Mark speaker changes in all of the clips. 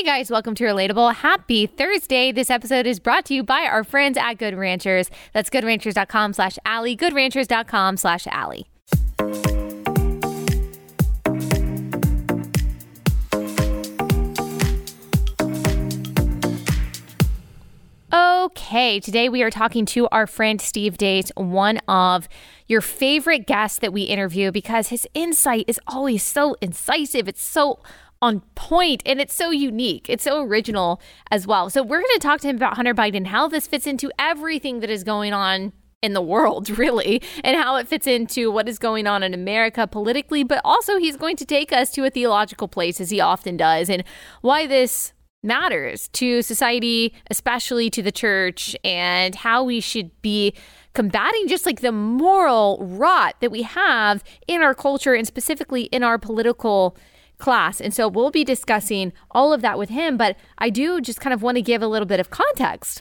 Speaker 1: Guys, welcome to Relatable. Happy Thursday. This episode is brought to you by our friends at Good Ranchers. That's goodranchers.com/Allie, goodranchers.com/Allie. Okay, today we are talking to our friend Steve Deace, one of your favorite guests that we interview, because his insight is always so incisive. It's so on point and it's so unique. It's so original as well. So we're going to talk to him about Hunter Biden, how this fits into everything that is going on in the world, really, and how it fits into what is going on in America politically. But also he's going to take us to a theological place, as he often does, and why this matters to society, especially to the church, and how we should be combating just like the moral rot that we have in our culture and specifically in our political class. And so we'll be discussing all of that with him. But I do just kind of want to give a little bit of context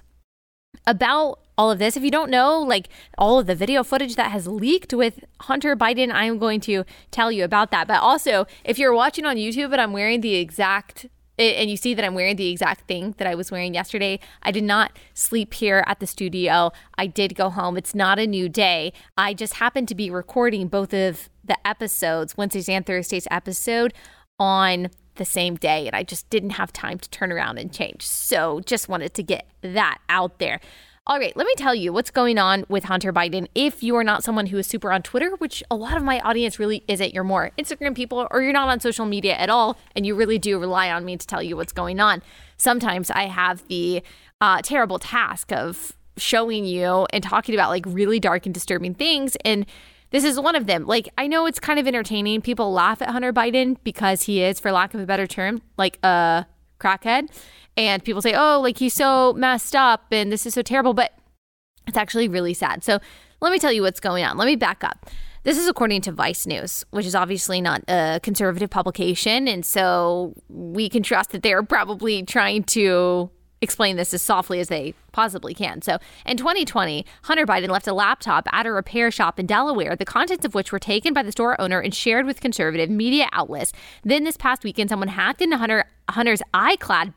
Speaker 1: about all of this. If you don't know, like all of the video footage that has leaked with Hunter Biden, I am going to tell you about that. But also, if you're watching on YouTube and I'm wearing the exact and you see that I'm wearing the exact thing that I was wearing yesterday, I did not sleep here at the studio. I did go home. It's not a new day. I just happened to be recording both of the episodes, Wednesday's and Thursday's episode, on the same day. And I just didn't have time to turn around and change. So just wanted to get that out there. All right, let me tell you what's going on with Hunter Biden. If you are not someone who is super on Twitter, which a lot of my audience really isn't, you're more Instagram people, or you're not on social media at all, and you really do rely on me to tell you what's going on. Sometimes I have the terrible task of showing you and talking about like really dark and disturbing things, and this is one of them. Like, I know it's kind of entertaining. People laugh at Hunter Biden because he is, for lack of a better term, like a crackhead. And people say, oh, like he's so messed up and this is so terrible, but it's actually really sad. So let me tell you what's going on. Let me back up. This is according to Vice News, which is obviously not a conservative publication. And so we can trust that they're probably trying to explain this as softly as they possibly can. So in 2020, Hunter Biden left a laptop at a repair shop in Delaware, the contents of which were taken by the store owner and shared with conservative media outlets. Then this past weekend, someone hacked into Hunter's iCloud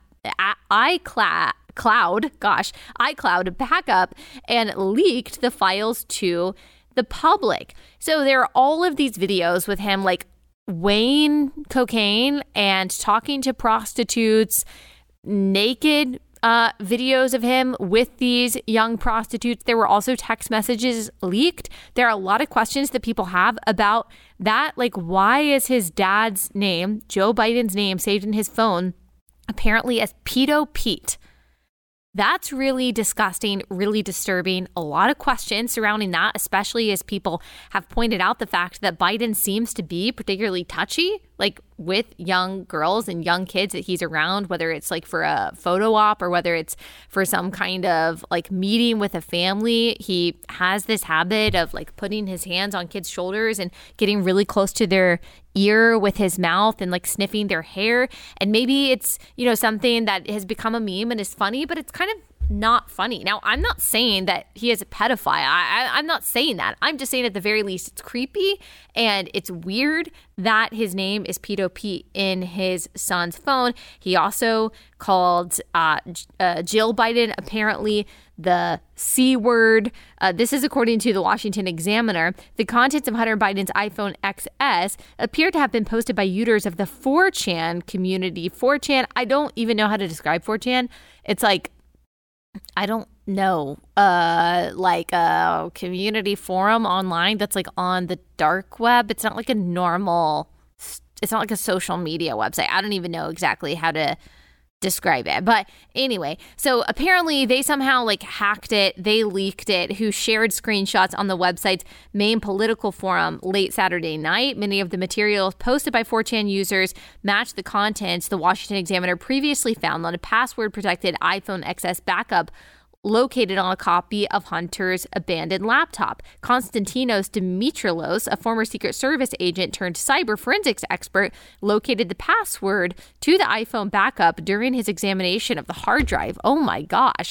Speaker 1: backup and leaked the files to the public. So there are all of these videos with him like weighing cocaine and talking to prostitutes, naked videos of him with these young prostitutes. There were also text messages leaked. There are a lot of questions that people have about that. Like, why is his dad's name, Joe Biden's name, saved in his phone apparently as Pedo Pete? That's really disgusting, really disturbing. A lot of questions surrounding that, especially as people have pointed out the fact that Biden seems to be particularly touchy, like with young girls and young kids that he's around, whether it's like for a photo op or whether it's for some kind of like meeting with a family. He has this habit of like putting his hands on kids' shoulders and getting really close to their ear with his mouth and like sniffing their hair. And maybe it's, something that has become a meme and is funny, but it's kind of not funny. Now, I'm not saying that he is a pedophile. I'm not saying that. I'm just saying at the very least it's creepy and it's weird that his name is Pedo Pete in his son's phone. He also called Jill Biden apparently the C word. This is according to the Washington Examiner. The contents of Hunter Biden's iPhone XS appear to have been posted by users of the 4chan community. 4chan, I don't even know how to describe 4chan. It's like, I don't know, like a community forum online that's like on the dark web. It's not like it's not like a social media website. I don't even know exactly how to describe it. But anyway, so apparently they somehow like hacked it. They leaked it, who shared screenshots on the website's main political forum late Saturday night. Many of the materials posted by 4chan users match the contents the Washington Examiner previously found on a password-protected iPhone XS backup located on a copy of Hunter's abandoned laptop. Konstantinos Dimitrilos, a former Secret Service agent turned cyber forensics expert, located the password to the iPhone backup during his examination of the hard drive. Oh my gosh, I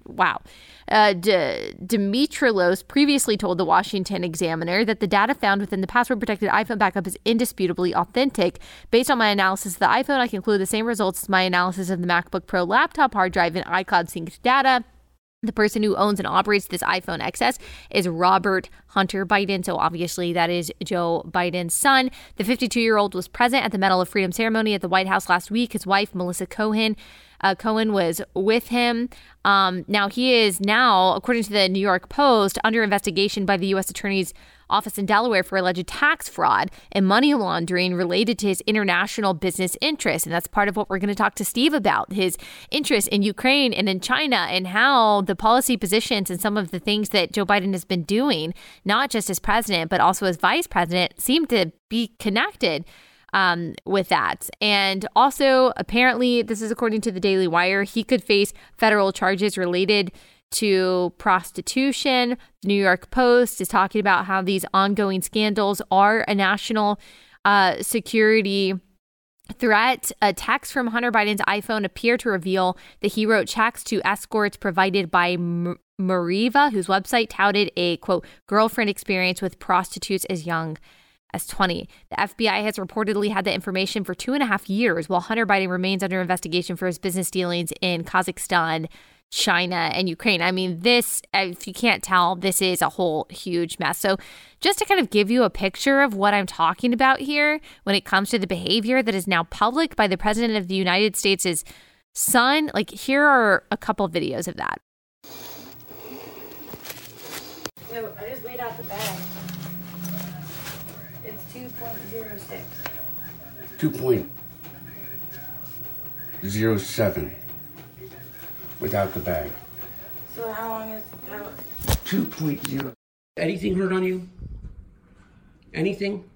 Speaker 1: wow. Dimitrilos previously told the Washington Examiner that the data found within the password-protected iPhone backup is indisputably authentic. Based on my analysis of the iPhone, I conclude the same results as my analysis of the MacBook Pro laptop hard drive and iCloud synced data. The person who owns and operates this iPhone XS is Robert Hunter Biden. So obviously that is Joe Biden's son. The 52-year-old was present at the Medal of Freedom ceremony at the White House last week. His wife, Melissa Cohen was with him. Now he is according to the New York Post, under investigation by the U.S. Attorney's Office in Delaware for alleged tax fraud and money laundering related to his international business interests. And that's part of what we're going to talk to Steve about, his interest in Ukraine and in China, and how the policy positions and some of the things that Joe Biden has been doing, not just as president, but also as vice president, seem to be connected with that. And also, apparently, this is according to the Daily Wire, he could face federal charges related to prostitution. The New York Post is talking about how these ongoing scandals are a national security threat. Texts from Hunter Biden's iPhone appear to reveal that he wrote checks to escorts provided by Mariva, whose website touted a, quote, girlfriend experience with prostitutes as young as 20. The FBI has reportedly had the information for 2.5 years, while Hunter Biden remains under investigation for his business dealings in Kazakhstan, China, and Ukraine. I mean, this, if you can't tell, this is a whole huge mess. So just to kind of give you a picture of what I'm talking about here when it comes to the behavior that is now public by the President of the United States' son, like, here are a couple videos of that.
Speaker 2: So I just weighed out the bag. It's 2.06.
Speaker 3: 2.07 without the bag.
Speaker 2: So how long is
Speaker 3: 2.0. Anything hurt on you? Anything?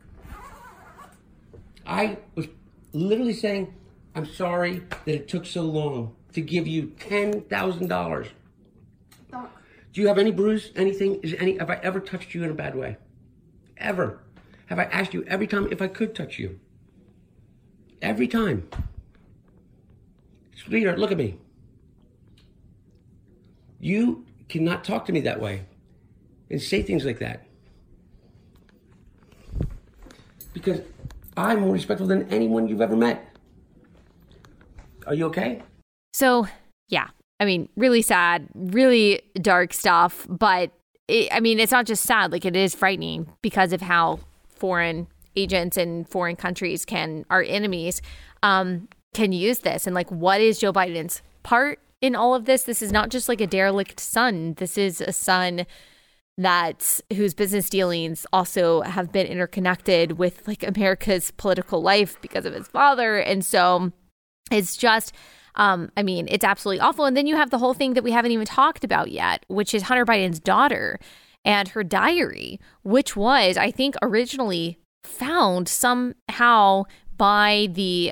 Speaker 3: I was literally saying, I'm sorry that it took so long to give you $10,000. Do you have any bruise? Anything? Have I ever touched you in a bad way? Ever? Have I asked you every time if I could touch you? Every time. Sweetheart, look at me. You cannot talk to me that way and say things like that. Because I'm more respectful than anyone you've ever met. Are you okay?
Speaker 1: So, yeah. I mean, really sad, really dark stuff. But, it's not just sad. Like, it is frightening because of how foreign agents and foreign countries our enemies, can use this. And, like, what is Joe Biden's part in all of this? This is not just like a derelict son. This is a son whose business dealings also have been interconnected with, like, America's political life because of his father. And so it's just, it's absolutely awful. And then you have the whole thing that we haven't even talked about yet, which is Hunter Biden's daughter and her diary, which was, I think, originally found somehow by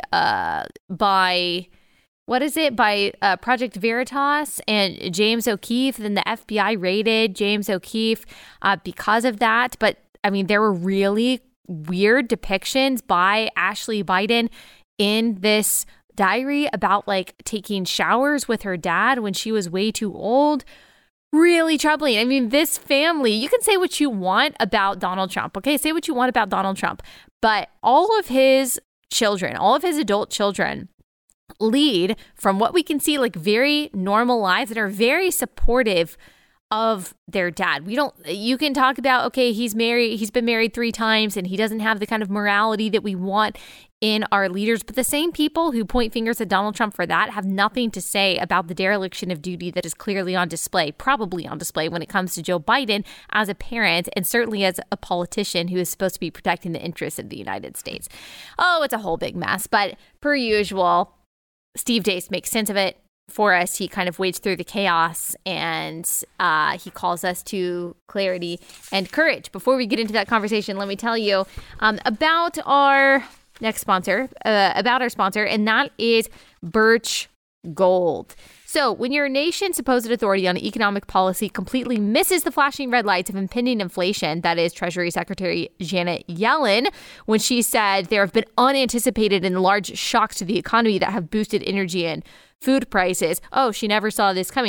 Speaker 1: Project Veritas and James O'Keefe. Then the FBI raided James O'Keefe because of that. But there were really weird depictions by Ashley Biden in this diary about, like, taking showers with her dad when she was way too old. Really troubling. This family, you can say what you want about Donald Trump, okay? Say what you want about Donald Trump. But all of his children, all of his adult children, lead, from what we can see, like, very normal lives that are very supportive of their dad. You can talk about, okay, he's been married 3 times and he doesn't have the kind of morality that we want in our leaders. But the same people who point fingers at Donald Trump for that have nothing to say about the dereliction of duty that is clearly on display, probably on display when it comes to Joe Biden as a parent and certainly as a politician who is supposed to be protecting the interests of the United States. Oh, it's a whole big mess. But per usual, Steve Deace makes sense of it for us. He kind of wades through the chaos and he calls us to clarity and courage. Before we get into that conversation, let me tell you about our next sponsor, and that is Birch Gold. So when your nation's supposed authority on economic policy completely misses the flashing red lights of impending inflation, that is Treasury Secretary Janet Yellen, when she said there have been unanticipated and large shocks to the economy that have boosted energy and food prices. Oh, she never saw this coming.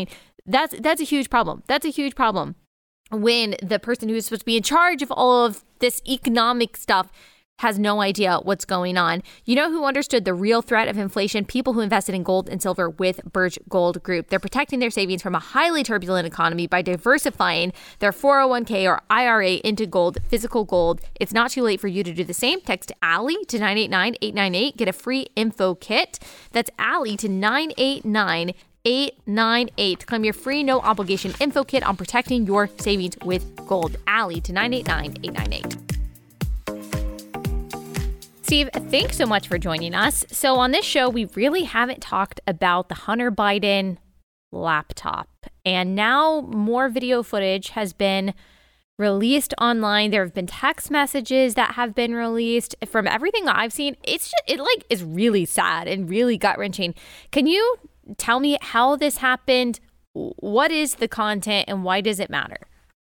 Speaker 1: That's a huge problem. That's a huge problem when the person who's supposed to be in charge of all of this economic stuff has no idea what's going on. You know who understood the real threat of inflation? People who invested in gold and silver with Birch Gold Group. They're protecting their savings from a highly turbulent economy by diversifying their 401k or IRA into gold, physical gold. It's not too late for you to do the same. Text Allie to 989-898. Get a free info kit. That's Allie to 989-898. Claim your free no obligation info kit on protecting your savings with gold. Allie to 989-898. Steve, thanks so much for joining us. So on this show, we really haven't talked about the Hunter Biden laptop. And now more video footage has been released online. There have been text messages that have been released. From everything that I've seen, it is really sad and really gut-wrenching. Can you tell me how this happened? What is the content and why does it matter?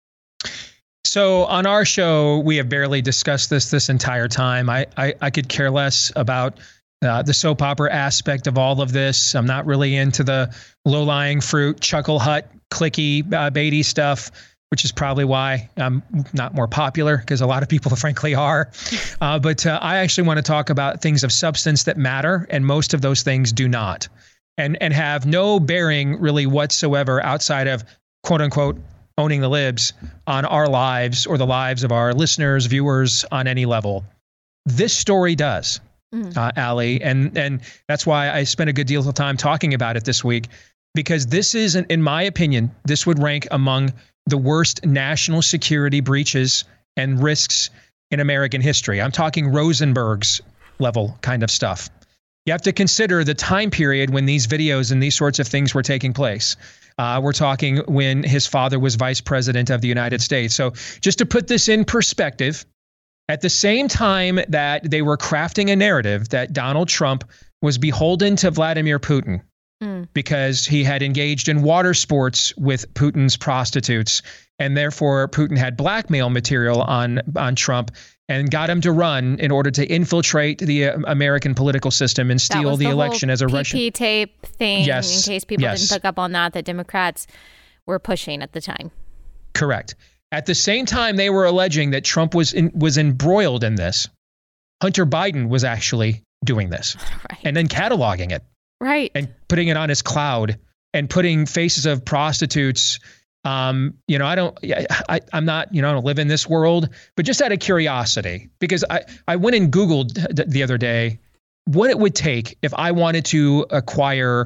Speaker 4: So on our show, we have barely discussed this entire time. I could care less about the soap opera aspect of all of this. I'm not really into the low-lying fruit, chuckle hut, clicky, baity stuff, which is probably why I'm not more popular, because a lot of people frankly are. But I actually want to talk about things of substance that matter, and most of those things do not, and have no bearing really whatsoever outside of quote unquote owning the libs on our lives or the lives of our listeners, viewers on any level. This story does, Allie. And that's why I spent a good deal of time talking about it this week, because this is, in my opinion, this would rank among the worst national security breaches and risks in American history. I'm talking Rosenberg's level kind of stuff. You have to consider the time period when these videos and these sorts of things were taking place. We're talking when his father was vice president of the United States. So just to put this in perspective, at the same time that they were crafting a narrative that Donald Trump was beholden to Vladimir Putin because he had engaged in water sports with Putin's prostitutes, and therefore Putin had blackmail material on Trump and got him to run in order to infiltrate the American political system and steal the election as a Russian.
Speaker 1: PP tape thing, in case people didn't pick up on that Democrats were pushing at the time.
Speaker 4: Correct. At the same time, they were alleging that Trump was embroiled in this. Hunter Biden was actually doing this, right, and then cataloging it, right, and putting it on his cloud and putting faces of prostitutes. I'm not, I don't live in this world, but just out of curiosity, because I went and Googled the other day what it would take if I wanted to acquire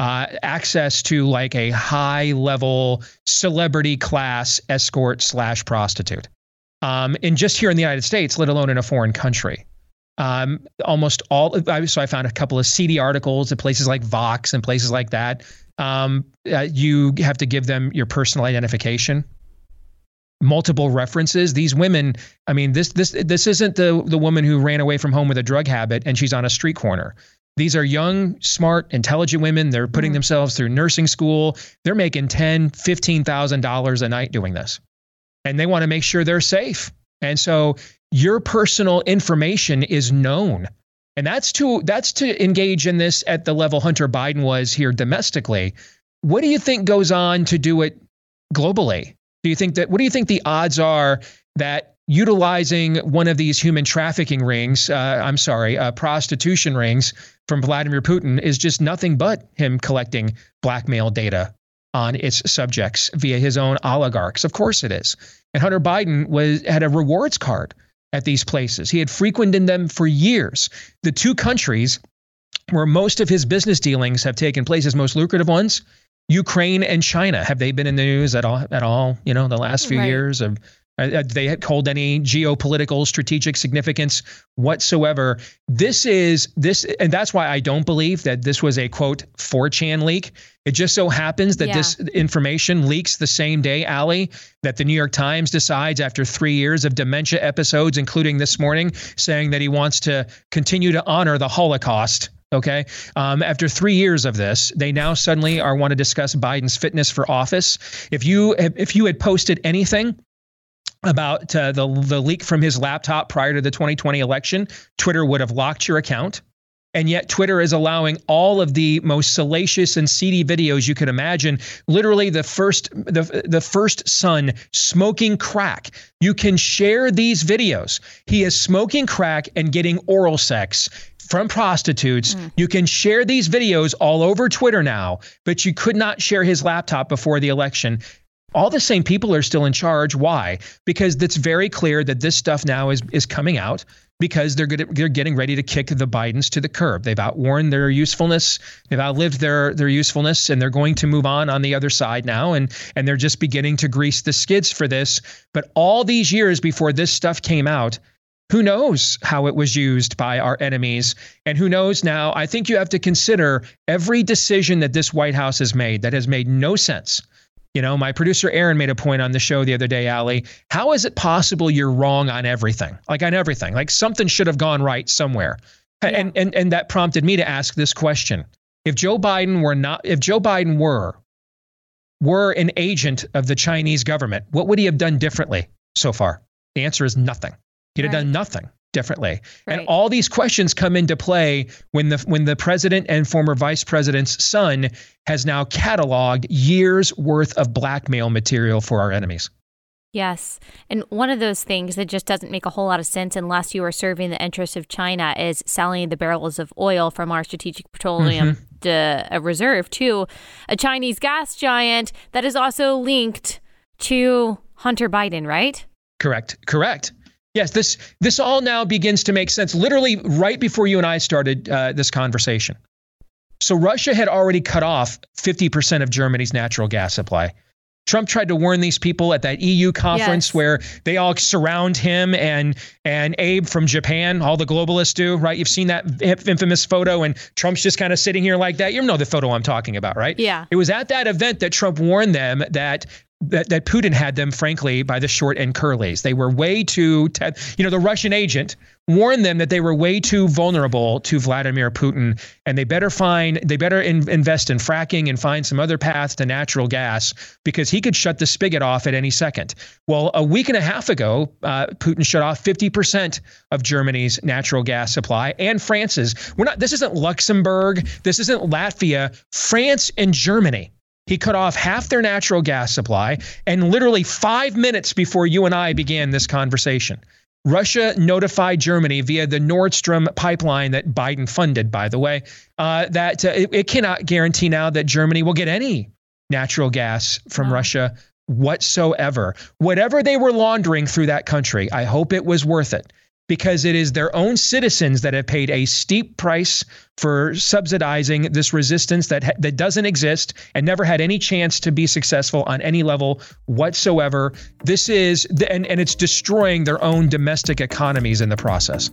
Speaker 4: access to like a high level celebrity class escort / prostitute. And just here in the United States, let alone in a foreign country. Almost all, so I found a couple of seedy articles at places like Vox and places like that. You have to give them your personal identification, multiple references. These women, I mean, this isn't the woman who ran away from home with a drug habit and she's on a street corner. These are young, smart, intelligent women. They're putting themselves through nursing school. They're making $10,000, $15,000 a night doing this, and they want to make sure they're safe. And so your personal information is known. And that's to engage in this at the level Hunter Biden was here domestically. What do you think goes on to do it globally? What do you think the odds are that utilizing one of these human trafficking rings, prostitution rings from Vladimir Putin is just nothing but him collecting blackmail data on its subjects via his own oligarchs? Of course it is. And Hunter Biden had a rewards card at these places. He had frequented them for years. The two countries where most of his business dealings have taken place, his most lucrative ones, Ukraine and China. Have they been in the news at all? The last few years of they had hold any geopolitical strategic significance whatsoever. And that's why I don't believe that this was a quote 4chan leak. It just so happens that this information leaks the same day, Allie, that the New York Times decides after 3 years of dementia episodes, including this morning, saying that he wants to continue to honor the Holocaust. Okay. After 3 years of this, they now suddenly want to discuss Biden's fitness for office. If you had posted anything about the leak from his laptop prior to the 2020 election, Twitter would have locked your account. And yet Twitter is allowing all of the most salacious and seedy videos you could imagine. Literally the first son smoking crack. You can share these videos. He is smoking crack and getting oral sex from prostitutes. You can share these videos all over Twitter now, but you could not share his laptop before the election. All the same people are still in charge. Why? Because it's very clear that this stuff now is coming out because they're getting ready to kick the Bidens to the curb. They've outworn their usefulness. They've outlived their usefulness, and they're going to move on the other side now. And they're just beginning to grease the skids for this. But all these years before this stuff came out, who knows how it was used by our enemies? And who knows now? I think you have to consider every decision that this White House has made that has made no sense. You know, my producer Aaron made a point on the show the other day, Allie. How is it possible you're wrong on everything? Like on everything. Like something should have gone right somewhere. Yeah. And that prompted me to ask this question. If Joe Biden were an agent of the Chinese government, what would he have done differently so far? The answer is nothing. He'd have done nothing differently. Right. And all these questions come into play when the president and former vice president's son has now cataloged years worth of blackmail material for our enemies.
Speaker 1: Yes. And one of those things that just doesn't make a whole lot of sense unless you are serving the interests of China is selling the barrels of oil from our strategic petroleum reserve to a Chinese gas giant that is also linked to Hunter Biden, right?
Speaker 4: Correct. Yes, this all now begins to make sense, literally right before you and I started this conversation. So Russia had already cut off 50% of Germany's natural gas supply. Trump tried to warn these people at that EU conference where they all surround him and Abe from Japan, all the globalists do, right? You've seen that infamous photo and Trump's just kind of sitting here like that. You know the photo I'm talking about, right?
Speaker 1: Yeah.
Speaker 4: It was at that event that Trump warned them that Putin had them, frankly, by the short and curlies. They were way too, the Russian agent warned them that they were way too vulnerable to Vladimir Putin, and they better invest in fracking and find some other path to natural gas because he could shut the spigot off at any second. Well, a week and a half ago, Putin shut off 50% of Germany's natural gas supply and France's. This isn't Luxembourg. This isn't Latvia. France and Germany. He cut off half their natural gas supply, and literally 5 minutes before you and I began this conversation, Russia notified Germany via the Nord Stream pipeline that Biden funded, by the way, that it cannot guarantee now that Germany will get any natural gas from Russia whatsoever. Whatever they were laundering through that country, I hope it was worth it. Because it is their own citizens that have paid a steep price for subsidizing this resistance that doesn't exist and never had any chance to be successful on any level whatsoever. This is, and it's destroying their own domestic economies in the process.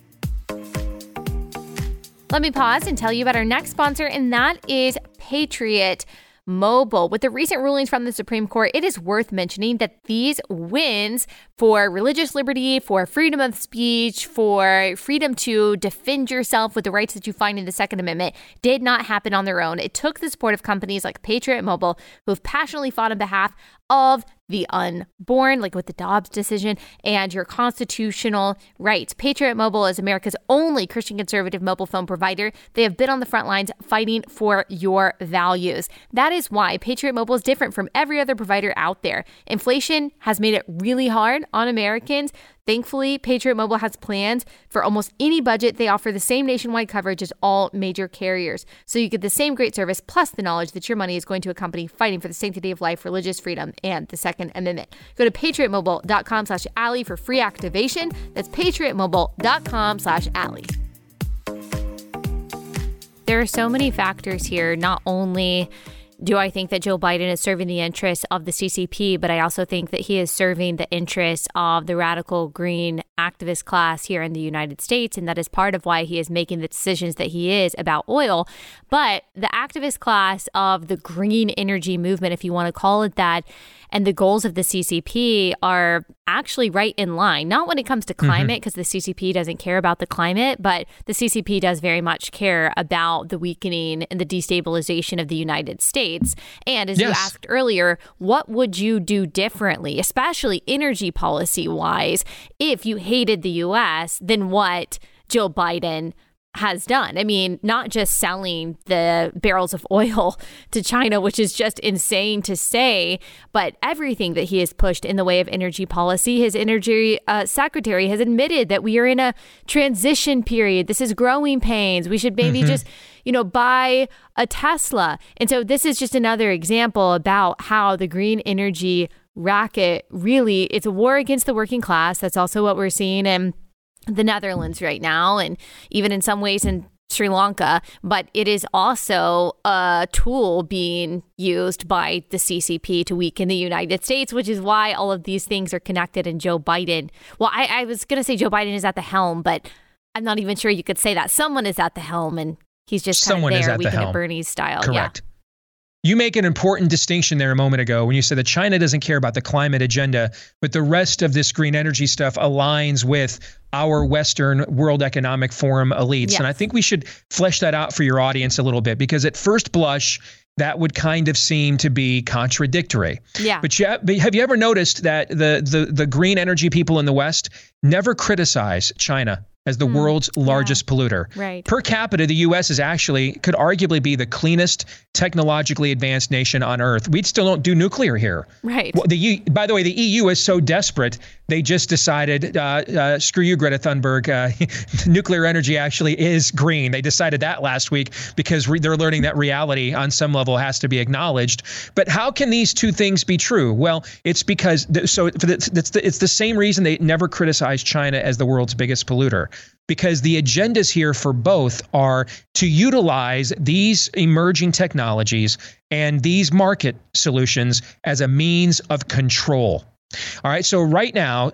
Speaker 1: Let me pause and tell you about our next sponsor, and that is Patriot Mobile. With the recent rulings from the Supreme Court, it is worth mentioning that these wins for religious liberty, for freedom of speech, for freedom to defend yourself with the rights that you find in the Second Amendment did not happen on their own. It took the support of companies like Patriot Mobile, who have passionately fought on behalf of the unborn, like with the Dobbs decision, and your constitutional rights. Patriot Mobile is America's only Christian conservative mobile phone provider. They have been on the front lines fighting for your values. That is why Patriot Mobile is different from every other provider out there. Inflation has made it really hard on Americans. Thankfully, Patriot Mobile has plans for almost any budget. They offer the same nationwide coverage as all major carriers. So you get the same great service plus the knowledge that your money is going to a company fighting for the sanctity of life, religious freedom, and the Second Amendment. Go to patriotmobile.com/Allie for free activation. That's patriotmobile.com/Allie. There are so many factors here. Not only do I think that Joe Biden is serving the interests of the CCP, but I also think that he is serving the interests of the radical green activist class here in the United States. And that is part of why he is making the decisions that he is about oil. But the activist class of the green energy movement, if you want to call it that, and the goals of the CCP are actually right in line. Not when it comes to climate, because the CCP doesn't care about the climate, but the CCP does very much care about the weakening and the destabilization of the United States. And as you asked earlier, what would you do differently, especially energy policy wise, if you hated the U.S. than what Joe Biden has done. I mean, not just selling the barrels of oil to China, which is just insane to say, but everything that he has pushed in the way of energy policy. His energy secretary has admitted that we are in a transition period. This is growing pains. We should maybe just, buy a Tesla. And so this is just another example about how the green energy racket really, it's a war against the working class. That's also what we're seeing in the Netherlands right now, and even in some ways in Sri Lanka, but it is also a tool being used by the CCP to weaken the United States, which is why all of these things are connected. And Joe Biden, well, I was going to say Joe Biden is at the helm, but I'm not even sure you could say that. Someone is at the helm, and he's just kind of there, weakening at Bernie's style.
Speaker 4: Correct. Yeah. You make an important distinction there a moment ago when you said that China doesn't care about the climate agenda, but the rest of this green energy stuff aligns with our Western World Economic Forum elites. Yes. And I think we should flesh that out for your audience a little bit, because at first blush, that would kind of seem to be contradictory.
Speaker 1: Yeah.
Speaker 4: But have you ever noticed that the green energy people in the West never criticize China as the world's largest polluter?
Speaker 1: Right.
Speaker 4: Per capita, the U.S. could arguably be the cleanest, technologically advanced nation on Earth. We still don't do nuclear here.
Speaker 1: Right.
Speaker 4: Well, by the way, the EU is so desperate, they just decided, screw you, Greta Thunberg. Nuclear energy actually is green. They decided that last week because they're learning that reality on some level has to be acknowledged. But how can these two things be true? Well, it's because it's the same reason they never criticize China as the world's biggest polluter. Because the agendas here for both are to utilize these emerging technologies and these market solutions as a means of control. All right. So right now, of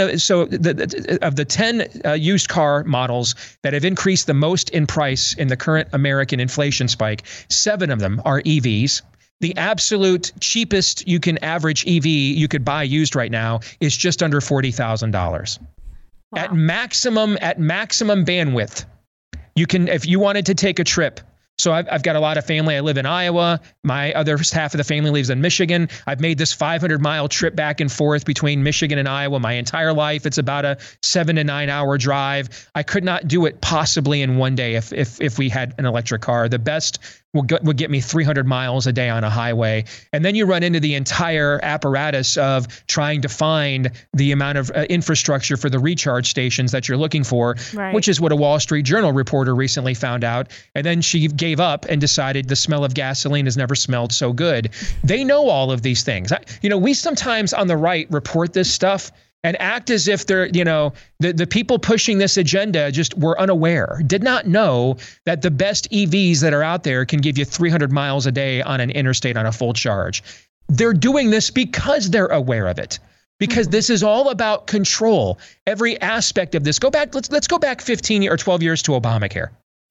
Speaker 4: the 10 used car models that have increased the most in price in the current American inflation spike, 7 of them are EVs. The absolute cheapest average EV you could buy used right now is just under $40,000. Wow. At maximum bandwidth, you can, if you wanted to take a trip. So I've got a lot of family. I live in Iowa. My other half of the family lives in Michigan. I've made this 500-mile trip back and forth between Michigan and Iowa my entire life. It's about a 7 to 9 hour drive. I could not do it possibly in one day if we had an electric car. The best would get me 300 miles a day on a highway. And then you run into the entire apparatus of trying to find the amount of infrastructure for the recharge stations that you're looking for, right, which is what a Wall Street Journal reporter recently found out. And then she gave up and decided the smell of gasoline has never smelled so good. They know all of these things. We sometimes on the right report this stuff and act as if they're, the people pushing this agenda just were unaware, did not know that the best EVs that are out there can give you 300 miles a day on an interstate on a full charge. They're doing this because they're aware of it, because this is all about control. Every aspect of this. Let's go back 15 or 12 years to Obamacare.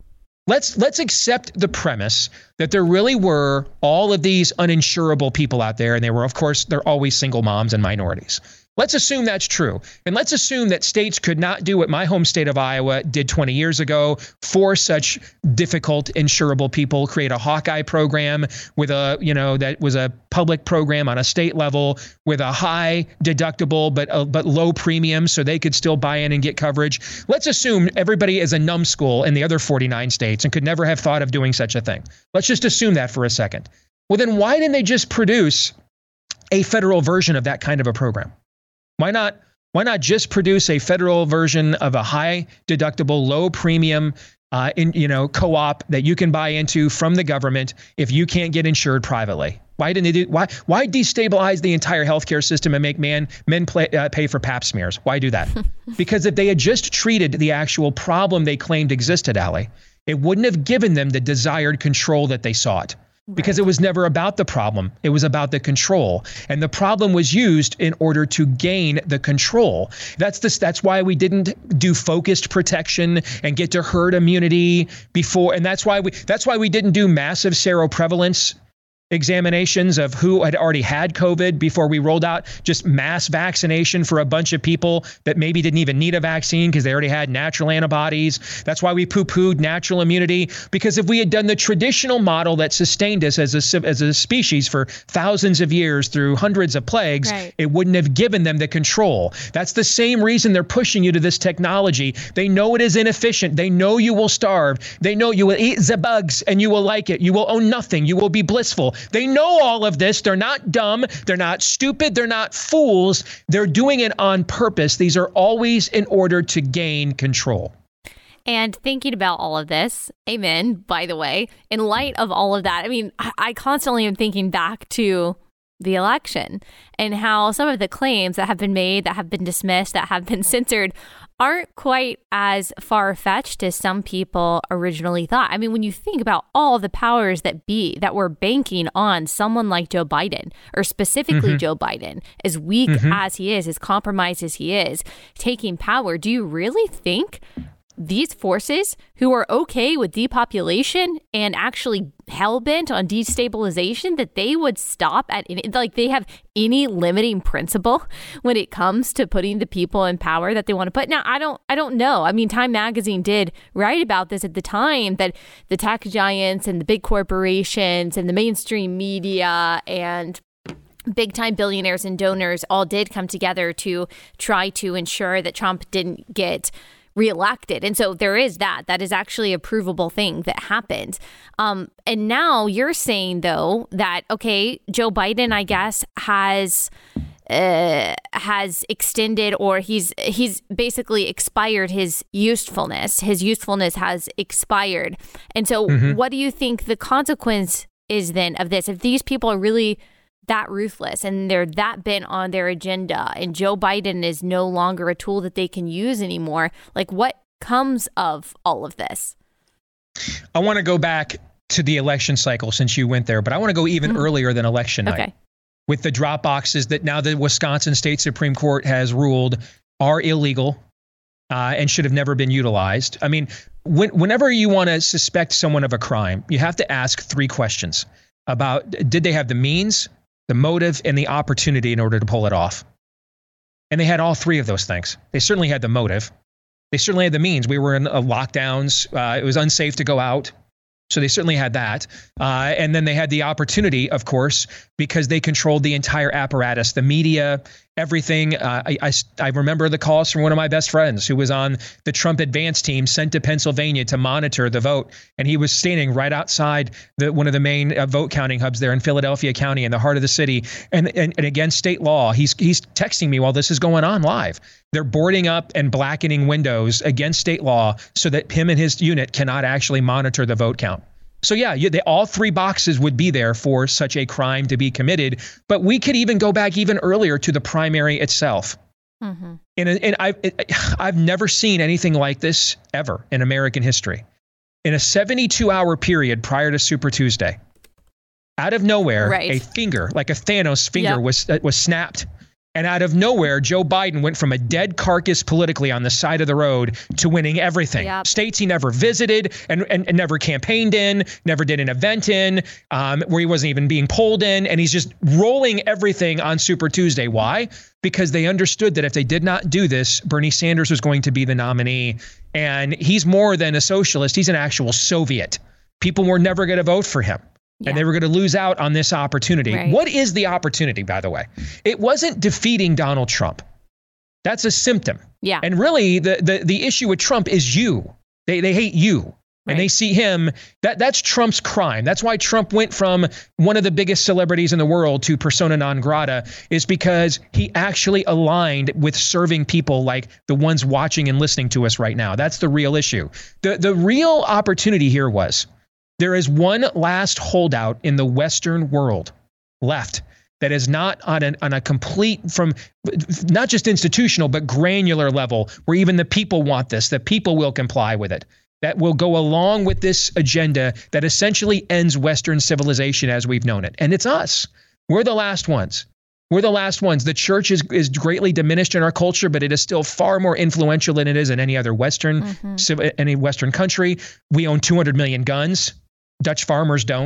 Speaker 4: Let's accept the premise that there really were all of these uninsurable people out there, and they're always single moms and minorities. Let's assume that's true. And let's assume that states could not do what my home state of Iowa did 20 years ago for such difficult insurable people, create a Hawkeye program with that was a public program on a state level with a high deductible but low premium so they could still buy in and get coverage. Let's assume everybody is a numbskull in the other 49 states and could never have thought of doing such a thing. Let's just assume that for a second. Well, then why didn't they just produce a federal version of that kind of a program? Why not just produce a federal version of a high deductible, low premium, co-op that you can buy into from the government if you can't get insured privately? Why didn't they why destabilize the entire healthcare system and make men pay for pap smears? Why do that? Because if they had just treated the actual problem they claimed existed, Allie, it wouldn't have given them the desired control that they sought. Because it was never about the problem. It was about the control. And the problem was used in order to gain the control. That's why we didn't do focused protection and get to herd immunity before. And that's why we didn't do massive seroprevalence examinations of who had already had COVID before we rolled out just mass vaccination for a bunch of people that maybe didn't even need a vaccine because they already had natural antibodies. That's why we poo-pooed natural immunity, because if we had done the traditional model that sustained us as a species for thousands of years through hundreds of plagues, it wouldn't have given them the control. That's the same reason they're pushing you to this technology. They know it is inefficient. They know you will starve. They know you will eat the bugs and you will like it. You will own nothing. You will be blissful. They know all of this. They're not dumb. They're not stupid. They're not fools. They're doing it on purpose. These are always in order to gain control.
Speaker 1: And thinking about all of this, amen, by the way, in light of all of that, I mean, I constantly am thinking back to the election and how some of the claims that have been made, that have been dismissed, that have been censored aren't quite as far-fetched as some people originally thought. I mean, when you think about all the powers that were banking on someone like Joe Biden, or specifically Joe Biden, as weak as he is, as compromised as he is, taking power, do you really think these forces who are okay with depopulation and actually hell-bent on destabilization, that they would stop at any, like they have any limiting principle when it comes to putting the people in power that they want to put? Now, I don't know. I mean, Time Magazine did write about this at the time, that the tech giants and the big corporations and the mainstream media and big time billionaires and donors all did come together to try to ensure that Trump didn't get reelected. And so there is that. That is actually a provable thing that happened. And now you're saying, though, that, okay, Joe Biden, I guess, has extended, or he's basically expired his usefulness. His usefulness has expired. And so what do you think the consequence is then of this? If these people are really that ruthless and they're that bent on their agenda, and Joe Biden is no longer a tool that they can use anymore, like what comes of all of this?
Speaker 4: I want to go back to the election cycle since you went there, but I want to go even earlier than election night with the drop boxes that now the Wisconsin State Supreme Court has ruled are illegal and should have never been utilized. I mean, whenever you want to suspect someone of a crime, you have to ask 3 questions about, did they have the means, the motive, and the opportunity in order to pull it off? And they had all 3 of those things. They certainly had the motive. They certainly had the means. We were in lockdowns. It was unsafe to go out. So they certainly had that. And then they had the opportunity, of course, because they controlled the entire apparatus, the media, everything. I remember the calls from one of my best friends who was on the Trump advance team sent to Pennsylvania to monitor the vote. And he was standing right outside one of the main vote counting hubs there in Philadelphia County in the heart of the city. And against state law, he's texting me while this is going on live. They're boarding up and blackening windows against state law so that him and his unit cannot actually monitor the vote count. So yeah, all 3 boxes would be there for such a crime to be committed. But we could even go back even earlier to the primary itself. And I've never seen anything like this ever in American history. In a 72-hour period prior to Super Tuesday, out of nowhere, a finger, like a Thanos finger, was snapped. And out of nowhere, Joe Biden went from a dead carcass politically on the side of the road to winning everything. States he never visited and never campaigned in, never did an event in, where he wasn't even being polled in. And he's just rolling everything on Super Tuesday. Why? Because they understood that if they did not do this, Bernie Sanders was going to be the nominee. And he's more than a socialist. He's an actual Soviet. People were never going to vote for him. And they were going to lose out on this opportunity. What is the opportunity, by the way? It wasn't defeating Donald Trump. That's a symptom. And really, the issue with Trump is you. They hate you. And they see him. That's Trump's crime. That's why Trump went from one of the biggest celebrities in the world to persona non grata, is because he actually aligned with serving people like the ones watching and listening to us right now. That's the real issue. The real opportunity here was, there is one last holdout in the Western world left that is not on a complete, from not just institutional, but granular level, where even the people want this, the people will comply with it, that will go along with this agenda that essentially ends Western civilization as we've known it. And it's us. We're the last ones. We're the last ones. The church is greatly diminished in our culture, but it is still far more influential than it is in any other Western country. We own 200 million guns. Dutch farmers don't.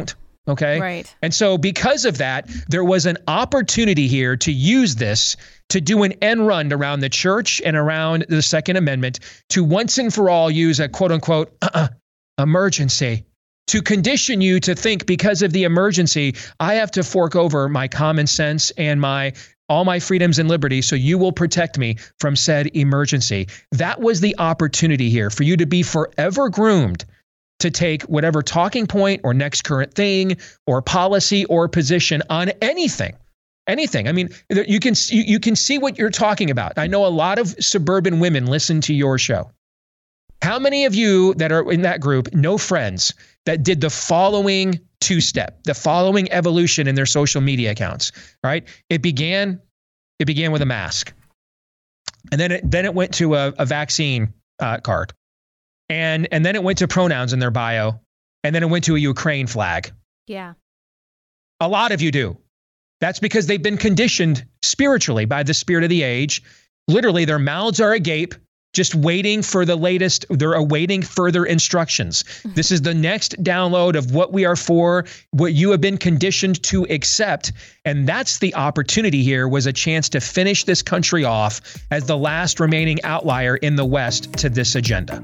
Speaker 4: Okay.
Speaker 1: Right.
Speaker 4: And so because of that, there was an opportunity here to use this to do an end run around the church and around the Second Amendment to once and for all use a quote unquote emergency to condition you to think because of the emergency, I have to fork over my common sense and all my freedoms and liberties so you will protect me from said emergency. That was the opportunity here for you to be forever groomed to take whatever talking point or next current thing or policy or position on anything. Anything. I mean, you can see what you're talking about. I know a lot of suburban women listen to your show. How many of you that are in that group know friends that did the following two-step, the following evolution in their social media accounts, right? It began with a mask. And then it went to a vaccine card. And then it went to pronouns in their bio. And then it went to a Ukraine flag.
Speaker 1: Yeah.
Speaker 4: A lot of you do. That's because they've been conditioned spiritually by the spirit of the age. Literally, their mouths are agape, just waiting for the latest. They're awaiting further instructions. This is the next download of what we are for, what you have been conditioned to accept. And that's the opportunity here, was a chance to finish this country off as the last remaining outlier in the West to this agenda.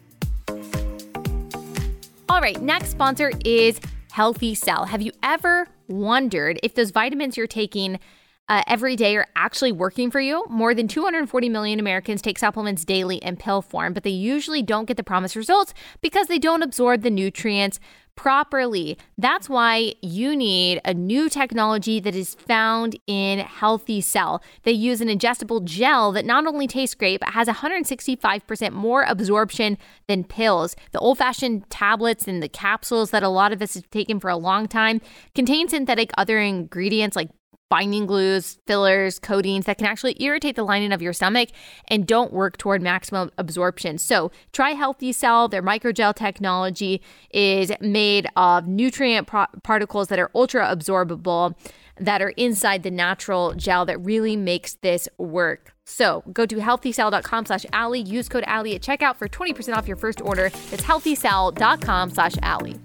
Speaker 1: All right, next sponsor is Healthy Cell. Have you ever wondered if those vitamins you're taking every day are actually working for you? More than 240 million Americans take supplements daily in pill form, but they usually don't get the promised results because they don't absorb the nutrients properly. That's why you need a new technology that is found in Healthy Cell. They use an ingestible gel that not only tastes great, but has 165% more absorption than pills. The old-fashioned tablets and the capsules that a lot of us have taken for a long time contain synthetic other ingredients like binding glues, fillers, coatings that can actually irritate the lining of your stomach and don't work toward maximum absorption. So try Healthy Cell. Their microgel technology is made of nutrient particles that are ultra absorbable that are inside the natural gel that really makes this work. So go to healthycell.com/Allie. Use code Allie at checkout for 20% off your first order. That's healthycell.com/Allie.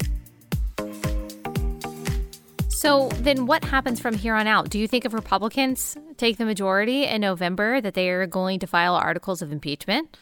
Speaker 1: So then what happens from here on out? Do you think if Republicans take the majority in November that they are going to file articles of impeachment?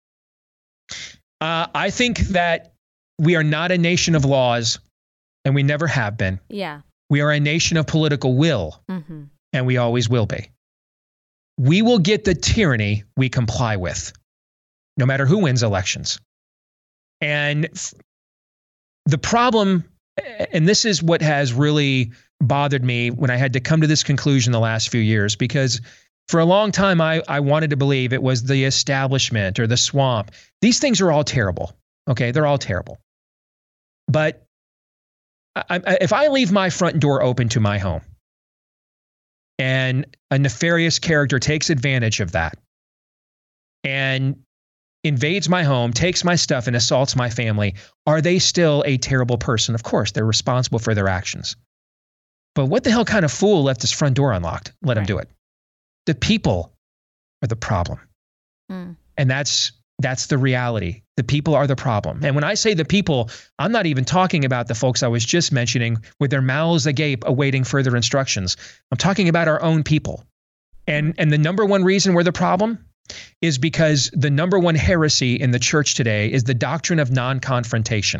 Speaker 4: I think that we are not a nation of laws, and we never have been.
Speaker 1: Yeah.
Speaker 4: We are a nation of political will, and we always will be. We will get the tyranny we comply with, no matter who wins elections. And the problem, and this is what has really bothered me when I had to come to this conclusion the last few years, because for a long time, I wanted to believe it was the establishment or the swamp. These things are all terrible. Okay, they're all terrible. But if I leave my front door open to my home and a nefarious character takes advantage of that and invades my home, takes my stuff, and assaults my family, are they still a terrible person? Of course, they're responsible for their actions. But what the hell kind of fool left his front door unlocked? Let him do it. The people are the problem. And that's the reality. The people are the problem. And when I say the people, I'm not even talking about the folks I was just mentioning with their mouths agape awaiting further instructions. I'm talking about our own people. And the number one reason we're the problem is because the number one heresy in the church today is the doctrine of non-confrontation.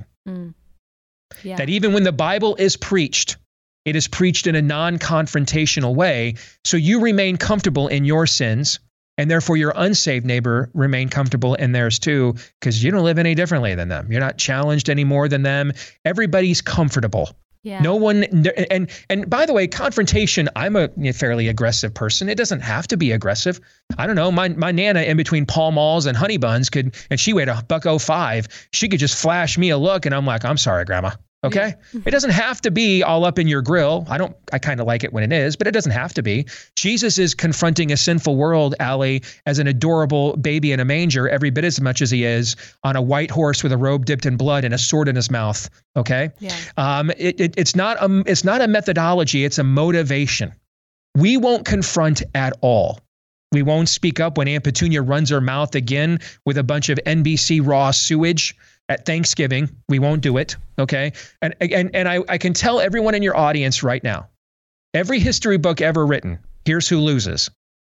Speaker 4: That even when the Bible is preached, it is preached in a non-confrontational way. So you remain comfortable in your sins, and therefore your unsaved neighbor remain comfortable in theirs too, because you don't live any differently than them. You're not challenged any more than them. Everybody's comfortable.
Speaker 1: Yeah.
Speaker 4: No one, and by the way, confrontation, I'm a fairly aggressive person. It doesn't have to be aggressive. I don't know, my Nana in between Pall Malls and Honey Buns and she weighed $1.05. She could just flash me a look and I'm like, I'm sorry, Grandma. Okay. It doesn't have to be all up in your grill. I kind of like it when it is, but it doesn't have to be. Jesus is confronting a sinful world, Allie, as an adorable baby in a manger, every bit as much as he is on a white horse with a robe dipped in blood and a sword in his mouth. Okay.
Speaker 1: Yeah.
Speaker 4: It's not a methodology. It's a motivation. We won't confront at all. We won't speak up when Aunt Petunia runs her mouth again with a bunch of NBC raw sewage At Thanksgiving, we won't do it, okay? And I can tell everyone in your audience right now, every history book ever written, here's who loses.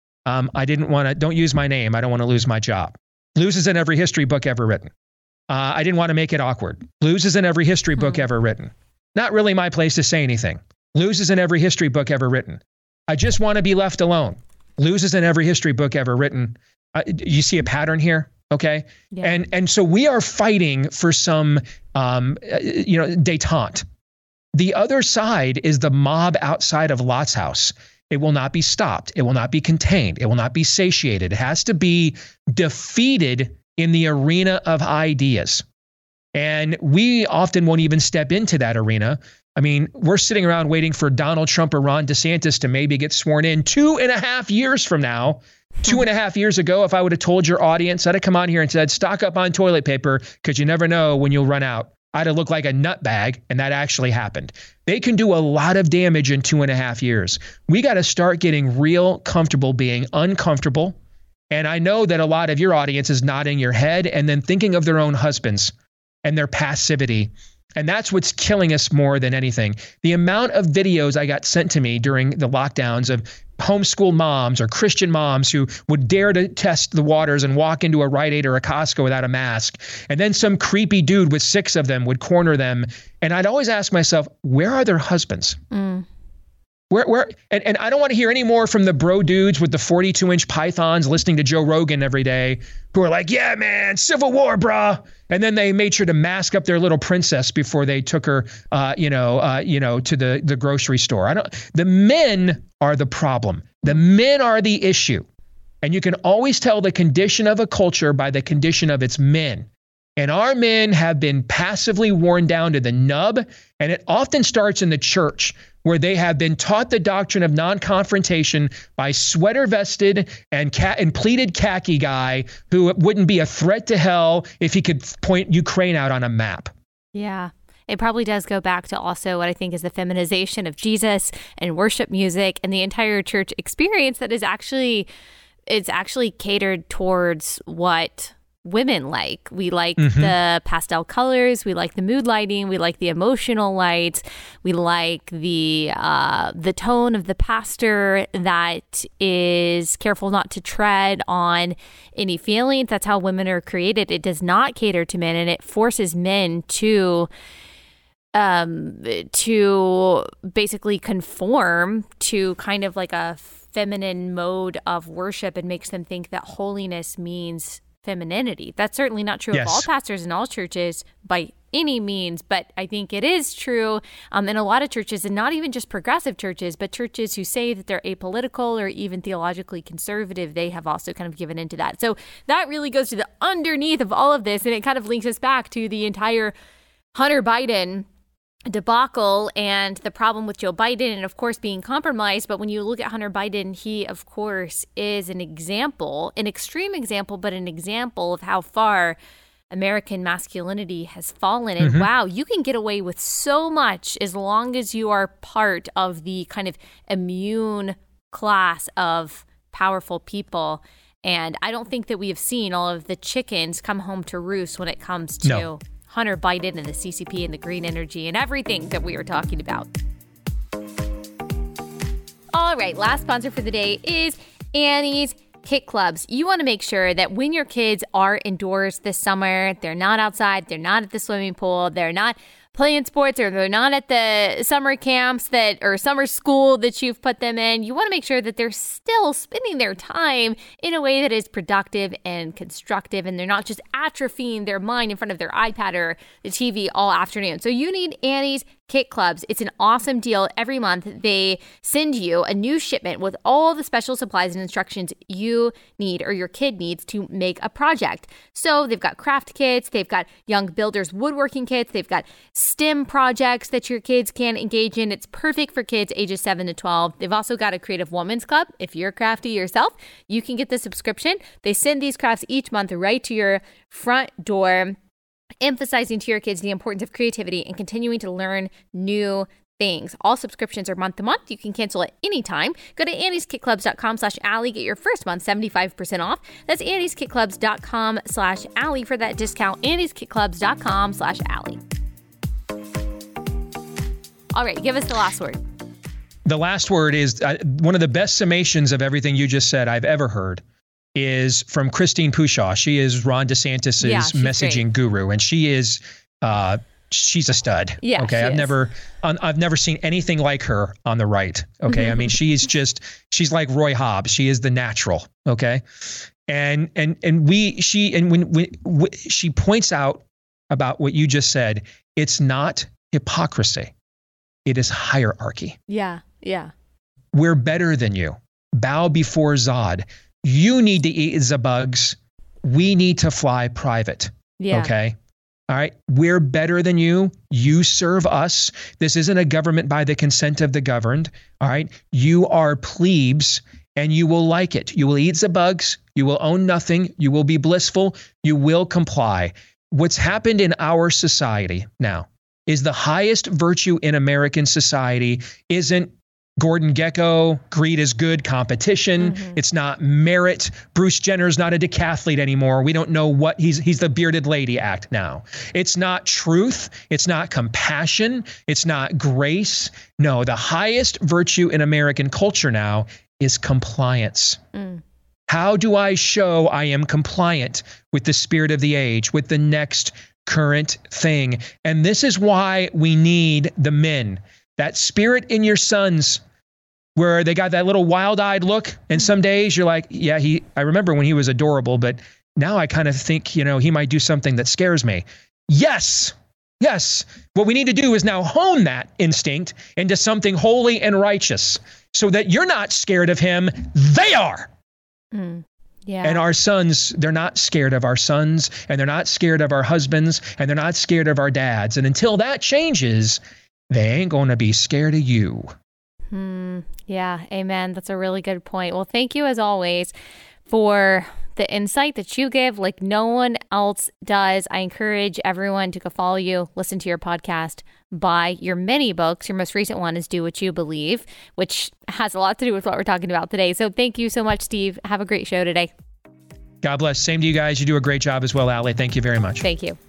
Speaker 4: Don't use my name. I don't want to lose my job. Loses in every history book ever written. I didn't want to make it awkward. Loses in every history book ever written. Not really my place to say anything. Loses in every history book ever written. I just want to be left alone. Loses in every history book ever written. You see a pattern here? Okay. Yeah. And so we are fighting for some, détente. The other side is the mob outside of Lot's house. It will not be stopped. It will not be contained. It will not be satiated. It has to be defeated in the arena of ideas. And we often won't even step into that arena. I mean, we're sitting around waiting for Donald Trump or Ron DeSantis to maybe get sworn in 2.5 years from now. 2.5 years ago, if I would have told your audience, I'd have come on here and said, stock up on toilet paper because you never know when you'll run out. I'd have looked like a nutbag, and that actually happened. They can do a lot of damage in 2.5 years. We got to start getting real comfortable being uncomfortable. And I know that a lot of your audience is nodding your head and then thinking of their own husbands and their passivity. And that's what's killing us more than anything. The amount of videos I got sent to me during the lockdowns of homeschool moms or Christian moms who would dare to test the waters and walk into a Rite Aid or a Costco without a mask. And then some creepy dude with 6 of them would corner them. And I'd always ask myself, where are their husbands? Where? And I don't want to hear any more from the bro dudes with the 42-inch pythons listening to Joe Rogan every day who are like, yeah, man, Civil War, brah. And then they made sure to mask up their little princess before they took her, to the grocery store. The men are the problem. The men are the issue. And you can always tell the condition of a culture by the condition of its men. And our men have been passively worn down to the nub. And it often starts in the church, where they have been taught the doctrine of non-confrontation by sweater-vested and pleated khaki guy who wouldn't be a threat to hell if he could point Ukraine out on a map. Yeah.
Speaker 1: It probably does go back to also what I think is the feminization of Jesus and worship music and the entire church experience that is actually catered towards what women like. We like the pastel colors, we like the mood lighting, we like the emotional lights, we like the tone of the pastor that is careful not to tread on any feelings. That's how women are created. It does not cater to men, and it forces men to basically conform to kind of like a feminine mode of worship and makes them think that holiness means femininity. That's certainly not true of all pastors in all churches by any means, but I think it is true in a lot of churches, and not even just progressive churches, but churches who say that they're apolitical or even theologically conservative. They have also kind of given into that. So that really goes to the underneath of all of this, and it kind of links us back to the entire Hunter Biden debacle and the problem with Joe Biden and of course being compromised. But when you look at Hunter Biden, he of course is an example, an extreme example, but an example of how far American masculinity has fallen. And wow, you can get away with so much as long as you are part of the kind of immune class of powerful people. And I don't think that we have seen all of the chickens come home to roost when it comes to Hunter Biden and the CCP and the green energy and everything that we are talking about. All right, last sponsor for the day is Annie's Kit Clubs. You want to make sure that when your kids are indoors this summer, they're not outside, they're not at the swimming pool, they're not playing sports, or they're not at the summer camps or summer school that you've put them in. You want to make sure that they're still spending their time in a way that is productive and constructive, and they're not just atrophying their mind in front of their iPad or the TV all afternoon. So you need Annie's Kit Clubs. It's an awesome deal. Every month they send you a new shipment with all the special supplies and instructions you need or your kid needs to make a project. So they've got craft kits, they've got young builders woodworking kits, they've got STEM projects that your kids can engage in. It's perfect for kids ages 7 to 12. They've also got a Creative Women's Club. If you're crafty yourself, you can get the subscription. They send these crafts each month right to your front door, emphasizing to your kids the importance of creativity and continuing to learn new things. All subscriptions are month to month. You can cancel at any time. Go to andieskitclubs.com/Allie. Get your first month 75% off. That's andieskitclubs.com/Allie for that discount. andieskitclubs.com/Allie. All right, give us the last word.
Speaker 4: The last word is one of the best summations of everything you just said I've ever heard is from Christine Pushaw. She is Ron DeSantis's messaging guru, and she is she's a stud.
Speaker 1: Yeah,
Speaker 4: okay. I've never seen anything like her on the right. Okay. I mean, she's like Roy Hobbs. She is the natural. Okay. And when she points out about what you just said, it's not hypocrisy. It is hierarchy.
Speaker 1: Yeah. Yeah.
Speaker 4: We're better than you. Bow before Zod. You need to eat the bugs. We need to fly private.
Speaker 1: Yeah.
Speaker 4: Okay. All right. We're better than you. You serve us. This isn't a government by the consent of the governed. All right. You are plebes and you will like it. You will eat the bugs. You will own nothing. You will be blissful. You will comply. What's happened in our society now is the highest virtue in American society isn't Gordon Gekko, greed is good competition. Mm-hmm. It's not merit. Bruce Jenner's not a decathlete anymore. We don't know what he's the bearded lady act now. It's not truth. It's not compassion. It's not grace. No, the highest virtue in American culture now is compliance. Mm. How do I show I am compliant with the spirit of the age, with the next current thing? And this is why we need the men. That spirit in your sons where they got that little wild-eyed look. And some days you're like, yeah, I remember when he was adorable, but now I kind of think, he might do something that scares me. Yes. What we need to do is now hone that instinct into something holy and righteous so that you're not scared of him. They are. Mm. Yeah. And our sons, they're not scared of our sons, and they're not scared of our husbands, and they're not scared of our dads. And until that changes, they ain't going to be scared of you.
Speaker 1: Yeah, amen. That's a really good point. Well, thank you as always for the insight that you give like no one else does. I encourage everyone to go follow you, listen to your podcast, buy your many books. Your most recent one is Do What You Believe, which has a lot to do with what we're talking about today. So thank you so much, Steve. Have a great show today.
Speaker 4: God bless. Same to you guys. You do a great job as well, Allie. Thank you very much.
Speaker 1: Thank you.